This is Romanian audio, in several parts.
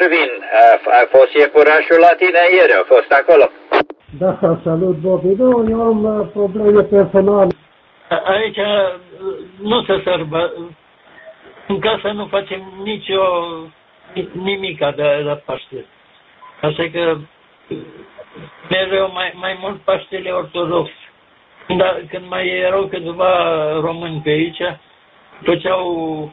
Ervin, a fost iepurașul la tine ieri, a fost acolo. Da, salut, Bobby. Nu, eu am probleme personale. Aici nu se sărbă. În casă nu facem nimica de Paște. Așa că mereu mai mult Paștele ortodox. Când mai erau câțiva români pe aici, făceau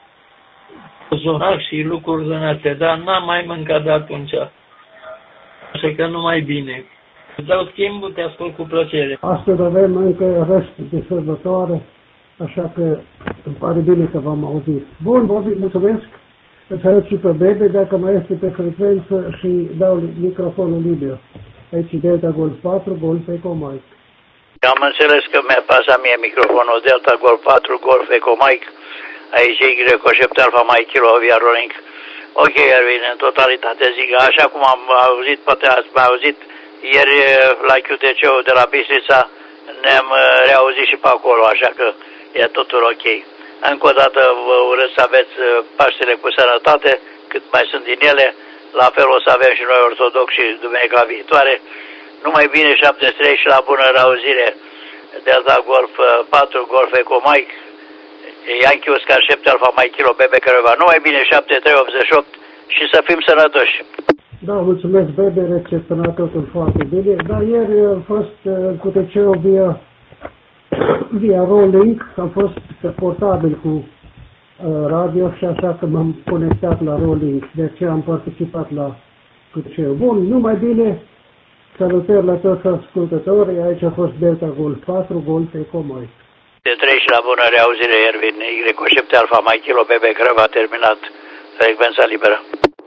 zonac și lucruri din astea, dar n-am mai mâncat de atunci. Așa că nu mai bine. Îți dau schimbul, te ascult cu plăcere. Astăzi avem încă rest de sărbătoare, așa că îmi pare bine că v-am auzit. Bun, Bobby, mulțumesc. Îți arăt și pe Bebe, dacă mai este pe frecvență, și dau microfonul liber. Aici Delta Golf 4, Golf Eco Mike. Am înțeles că mi-a pasat mie microfonul Delta Golf 4, Golf Eco Mike. Aici e Y7 Alpha Mike Kilo Via Rolling. Ok, Erwin, în totalitate zic, așa cum am auzit, poate ați mai auzit, ieri la QTC-ul de la Bistrița ne-am reauzit și pe acolo, așa că e totul ok. Încă o dată vă urez să aveți Paștele cu sănătate, cât mai sunt din ele, la fel o să avem și noi ortodoxi duminica viitoare. Numai bine, 73 și la bună reauzire, Delta Golf 4, Golf Eco Mike, Yankee Oscar 7 Alpha Mike Kilo Bebe Căreva. Numai bine, 7388 și să fim sănătoși. Da, mulțumesc, Bebe, recepționat totul foarte bine. Dar ieri am fost cu TC-ul via Rolling, am fost portabil cu radio și așa că m-am conectat la Rolling, de aceea am participat la QTC-ul. Bun, numai bine, salutări la toți ascultătorii, aici a fost Delta Golf 4, Golf Eco Mike. De 3 și la bună reauzire, Ervin, Y7 Alpha Mike Kilo Bebe Căreva a terminat frecvența liberă.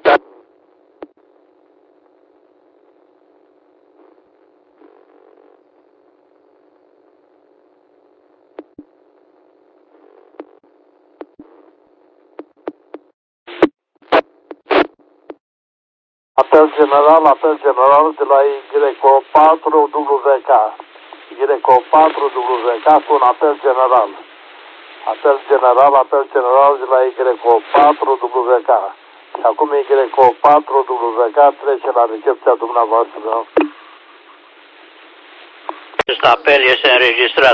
Apel general de la Y4WK. Y4WK cu un apel general. Apel general de la Y4WK. Și acum Y4WK trece la recepția dumneavoastră. Acest apel este înregistrat.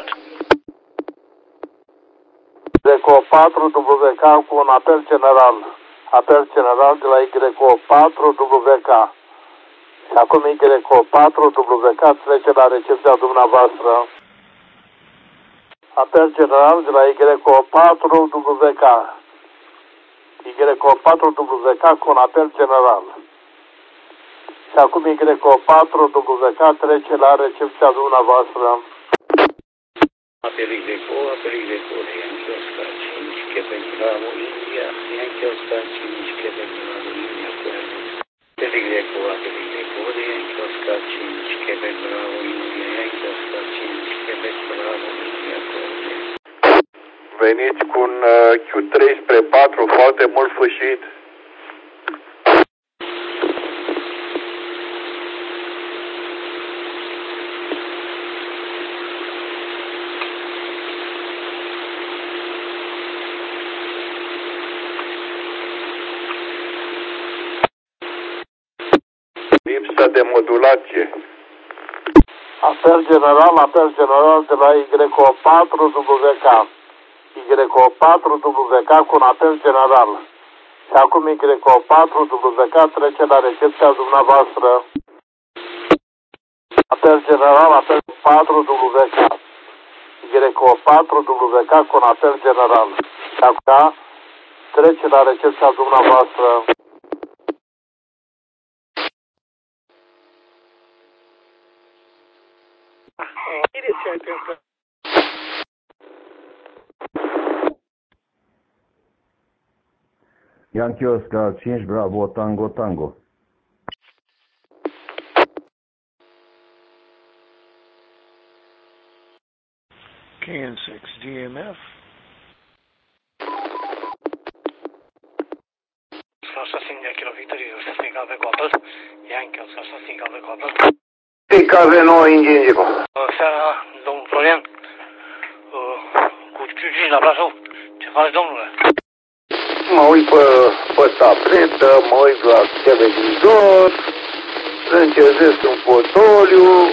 Y4WK cu un apel general. Apel general de la Y4WK. Și acum Y4WK trece la recepția dumneavoastră. Apel general de la Y4WK. Y4WK cu un apel general. Și acum Y4WK trece la recepția dumneavoastră. Apel Y4, Yankee Oscar 5, Quebec Bravo, India, Yankee Oscar 5, Quebec Bravo, India, Apel Y4, Yankee Oscar 5, Quebec Bravo, India, Yankee Oscar 5, Quebec Bravo, India, Veniți cu un Q3 spre 4, foarte mult fâșit. Lipsă de modulație. Apel general de la Y4WK. Y4WK cu un apel general. Și acum Y4WK trece la recepția dumneavoastră. Apel general 4WK. Y4WK cu un apel general. Și acum trece la recepția dumneavoastră. Yankee Oscar 5, Bravo, Tango, Tango. KN6, DMF. Oscar 5 Kilo Victory, Oscar 5 Alpha Copper, Yankee Oscar 5 Alpha Copper. PKV9 Indigo. Seara, domnul Florian, cu 5 la Brașov, ce faci, domnule? mă uit pe tabletă, mă uit la televizor, încezesc un fotoliu.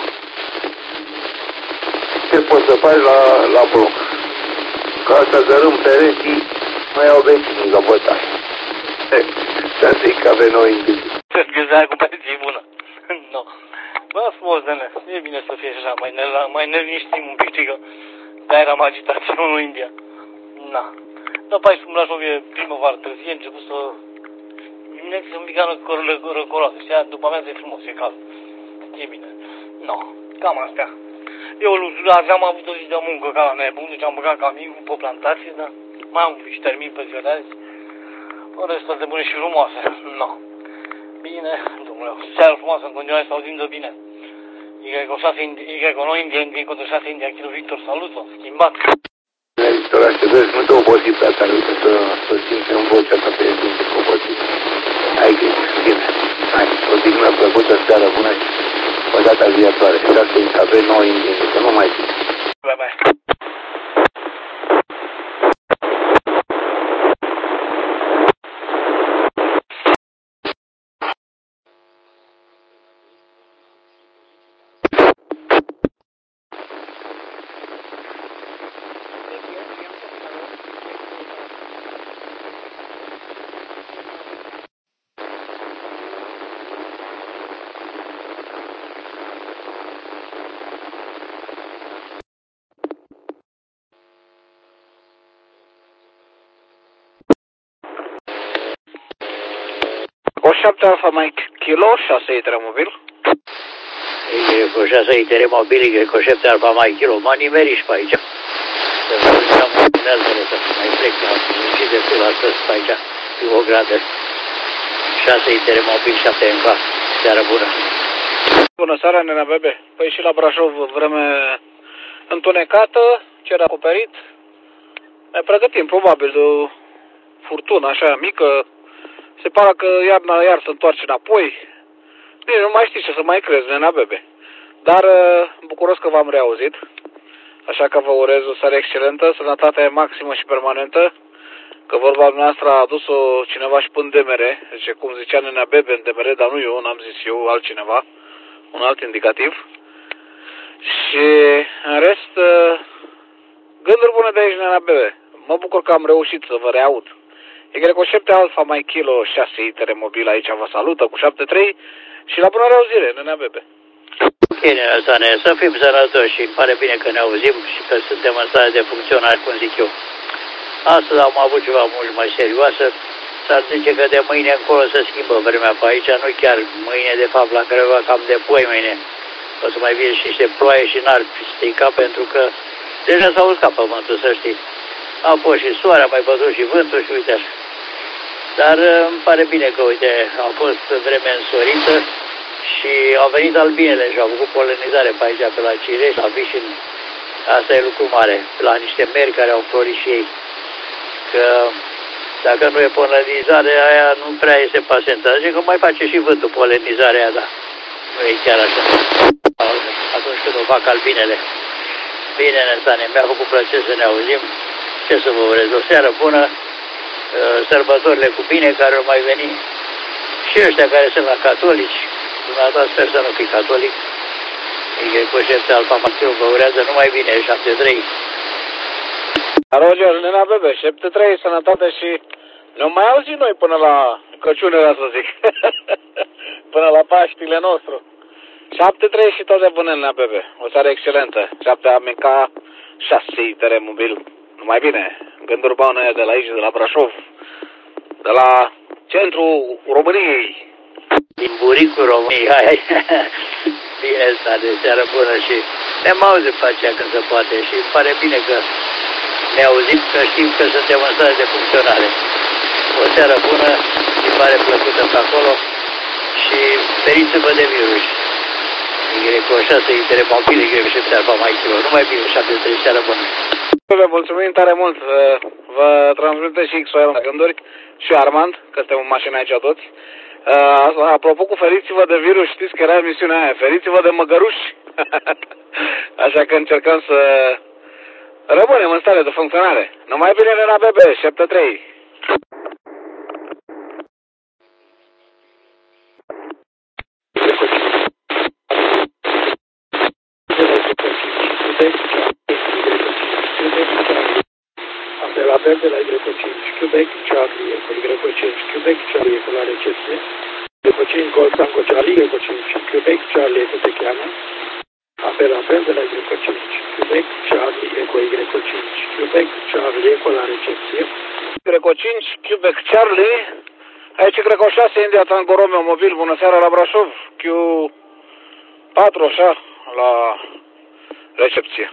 Ce poți să faci la bloc? Ca să dărâm pereții, mai au vecinii la bătaie. Să zic că avem noi indivizi. Să schizaia cu pereții bună. No. Bă, frumos, nene, e bine să fie așa, mai ne liniștim un pic, că de-aia eram agitați în India. Na. După aici, în Brașov, e primăvară târzie, a început să... Dimineața un pic răcoroasă, știa? După amiază e frumos, e cald. E bine. No, cam astea. Eu azi am avut o zi de muncă ca la nebun, deci am băgat camionul pe plantație, dar mai am și termin pe ziua de azi. O rest toate bune și frumoase. No. Bine, domnule, seara frumoasă, în continuare să auzim de bine. Y con no India, India contra 6 India, Kilo Victor, saluto, schimbat. Victor, așteptări, nu te obosi pe asta, nu să simți în vocea ta pe simți obosit. Hai grijă, bine. Hai, o dignă plăcută, seara bună și o data viitoare. Să avem noi India, să nu mai fii. Bye, bye. O 7 Alfa Mike Kilo, 6 ITR mobil. Cu 6 ITR mobil, cu 7 Alfa Mike Kilo. Mă nimeriși pe aici. Să vă uitam altele, să mai plec la și de fil astăzi pe aici. Pe o gradă. 6 ITR mobil, 7 MK. Seară bună. Bună seara, nena bebe. Păi și la Brașov vreme întunecată, cer acoperit. Ne pregătim probabil de o furtună așa mică. Se pare că iarna iar se întoarce înapoi. Nici nu mai știi ce să mai crezi, nena bebe. Dar bucuros că v-am reauzit. Așa că vă urez o seară excelentă, sănătate maximă și permanentă. Că vorba noastră a adus-o cineva și până Demere. Deci cum zicea nena bebe în Demere, dar nu eu, n-am zis eu, altcineva. Un alt indicativ. Și în rest, gânduri bune de aici, nena bebe. Mă bucur că am reușit să vă reaud. Y7 Alfa Mike Kilo 6 ITR mobil aici vă salută cu 73 și la bună reauzire, nena bebe. Ok, nena Sane, să fim sănătoși și îmi pare bine că ne auzim și că suntem în stare de funcționare, cum zic eu. Astăzi am avut ceva mult mai serioasă. S-ar zice că de mâine încolo se schimbă vremea pe aici, nu chiar mâine, de fapt, la Craiova, cam de poi mâine. O să mai vină și niște ploaie și n-ar strica, pentru că deja s-a uscat pământul, să știi. A fost și soare, a mai bătut și vântul și uite așa. Dar îmi pare bine că, uite, a fost vreme însorită și au venit albinele și au făcut polenizare pe aici, pe la Cireș, la Vișin. Asta e lucru mare, la niște meri care au florit și ei. Că dacă nu e polenizare, aia nu prea este pasentă. Zice că mai face și vântul polenizarea aia, dar nu e chiar așa. Atunci când o fac albinele. Bine, Nesane, mi-a făcut plăcere să ne auzim. Ce să vă urez? O seară bună, sărbătorile cu bine care au mai venit. Și ăștia care sunt la catolici, dumneavoastră sper să nu fii catolic. Cu 7 Alfa Mike vă urează numai bine, 73. Roger, nena bebe, 73, sănătate și ne mai auzim noi până la Crăciune, să zic. Până la Paștile nostru. 73 și toate bune, nena bebe. O seară excelentă. 7 AMK, 6 ITR mobil. Numai bine, gânduri bune de la aici, de la Brașov, de la centrul României. Din buricul României, hai. Bine, asta de seară bună și ne-am auzit pe aceea când se poate și îmi pare bine că ne auzim, că știm că suntem în stare de funcționare. O seară bună, îmi pare plăcută pe acolo și feriți-vă de virus. Cu 6 ITR mobil, Y7 Alfa Mike Kilo. Numai bine, 73, seară bună. Vă mulțumim tare mult. Vă transmită și XOL la gânduri și Armand, că suntem în mașină aici toți. Apropo cu feriți-vă de virus, știți că era emisiunea aia, feriți-vă de măgăruși. Așa că încercăm să rămânem în stare de funcționare. Numai bine, nena bebe, 73. Apel de la Y5, Quebec, Charlie, Eco, Y5, Quebec, Charlie, Eco la recepție. Y5, Golf, Tango, Charlie, Y5, Quebec, Charlie, Eco te cheamă. Apel de la Y5, Quebec, Charlie, Eco, Y5, Quebec, Charlie, Eco la recepție. Y5, Quebec, Charlie. Aici cred că o 6 India Tango Romeo mobil. Bună seara la Brașov. Q4 așa la recepție.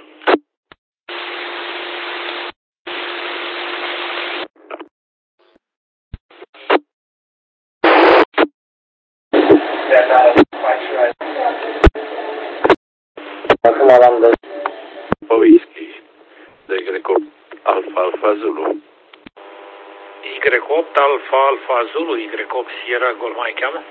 Acum l-am dat whisky de Y8 Alfa Alfa Zulu. Y8 Alfa Alfa Zulu, Y8 Sierra Golf Mike cheamă?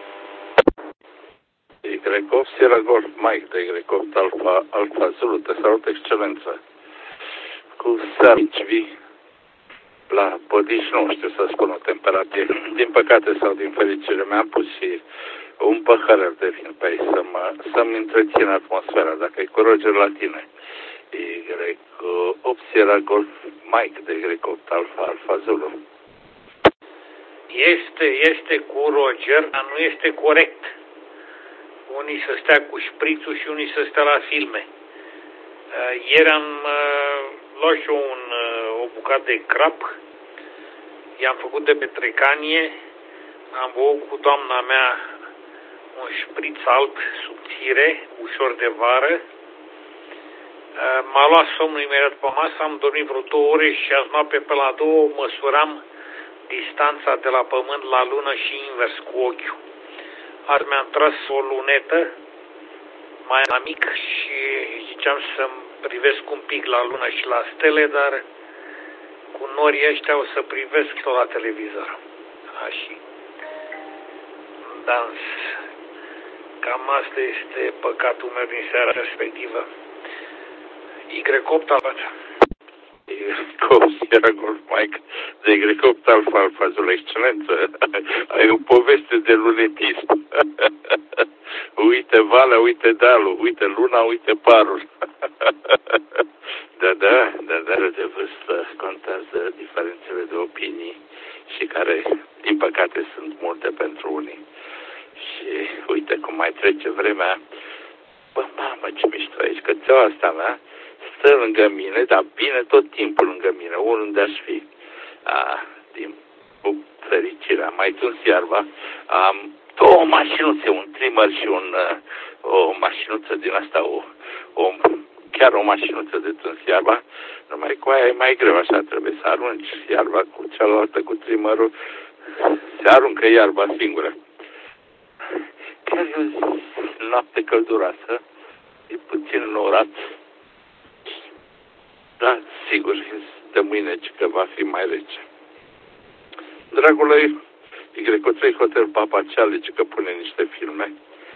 Y8 Sierra Golf Mike de Y8 Alfa Alfa Zulu. Te salut, excelență. Cu seară vii la podici, nu știu să spun o temperatură. Din păcate sau din fericire mi-am pus și un păhărel de vin pe aici să-mi întrețin atmosfera, dacă e cu Roger la tine. Y8 Sierra Golf Mike de Y8 Alfa Alfa Zulu. Este cu Roger, dar nu este corect. Unii să stea cu șprițul și unii să stea la filme. Ieri am luat și eu o bucată de crap, i-am făcut de petrecanie, am băut cu doamna mea un șpriț alb, subțire, ușor de vară. M-a luat somnul imediat pe masă, am dormit vreo 2 ore și azi noapte pe la 2 măsuram distanța de la pământ la lună și invers cu ochiul. Azi mi-am tras o lunetă mai mic și ziceam să-mi privesc un pic la lună și la stele, dar cu norii ăștia o să privesc tot la televizor. Așa. Dans. Cam asta este păcatul meu din seara respectivă. Y8 Alfa. Y8 Sierra Golf Mike de Y8 Alfa Alfa Zulu, excelență. Ai o poveste de lunetism. Uite valea, uite dealul, uite luna, uite parul. Da, de vârstă contează diferențele de opinii și care, din păcate, sunt multe pentru unii. Și uite cum mai trece vremea. Bă, mamă, ce mișto aici, că țeaua asta mea stă lângă mine, dar bine tot timpul lângă mine, oriunde aș fi. Din fericire, am mai tuns iarba, am 2 mașinuțe, un trimmer și o mașinuță din asta, chiar o mașinuță de tuns iarba, numai cu aia e mai greu, așa trebuie să arunci iarba cu cealaltă, cu trimmerul, se aruncă iarba singură. Chiar e o noapte călduroasă, e puțin norat, dar sigur, de mâine că va fi mai rece. Dragule, Y3 Hotel Papa Charlie, că pune niște filme,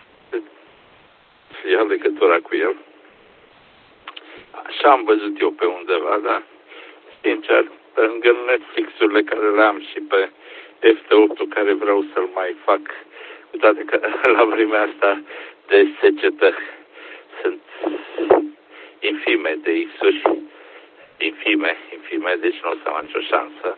ia legătura cu el. Așa am văzut eu pe undeva, dar, sincer, pe lângă Netflix-urile care le am și pe FT8-ul care vreau să-l mai fac, cu toate că la vremea asta de secetă sunt infime de X-uri, infime, deci nu o să am nicio șansă.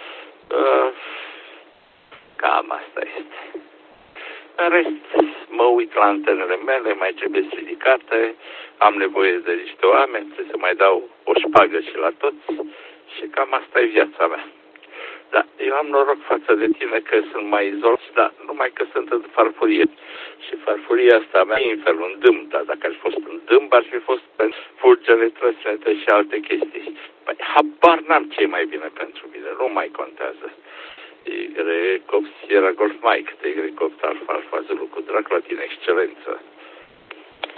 Cam asta este. În rest, mă uit la antenele mele, mai trebuie ridicate, am nevoie de niște oameni, trebuie să mai dau o șpagă și la toți și cam asta e viața mea. Da, eu am noroc față de tine că sunt mai izolat, dar numai că sunt în farfurie. Și farfuria asta mea e în felul un dâm, dar dacă ar fi fost un dâm, ar fi fost pentru fulgere, trăsnete și alte chestii. Păi, habar n-am ce e mai bine pentru mine, nu mai contează. Y8 Sierra Golf Mike, de Y8 Alfa Alfa Zulu, cu drag la tine, excelență.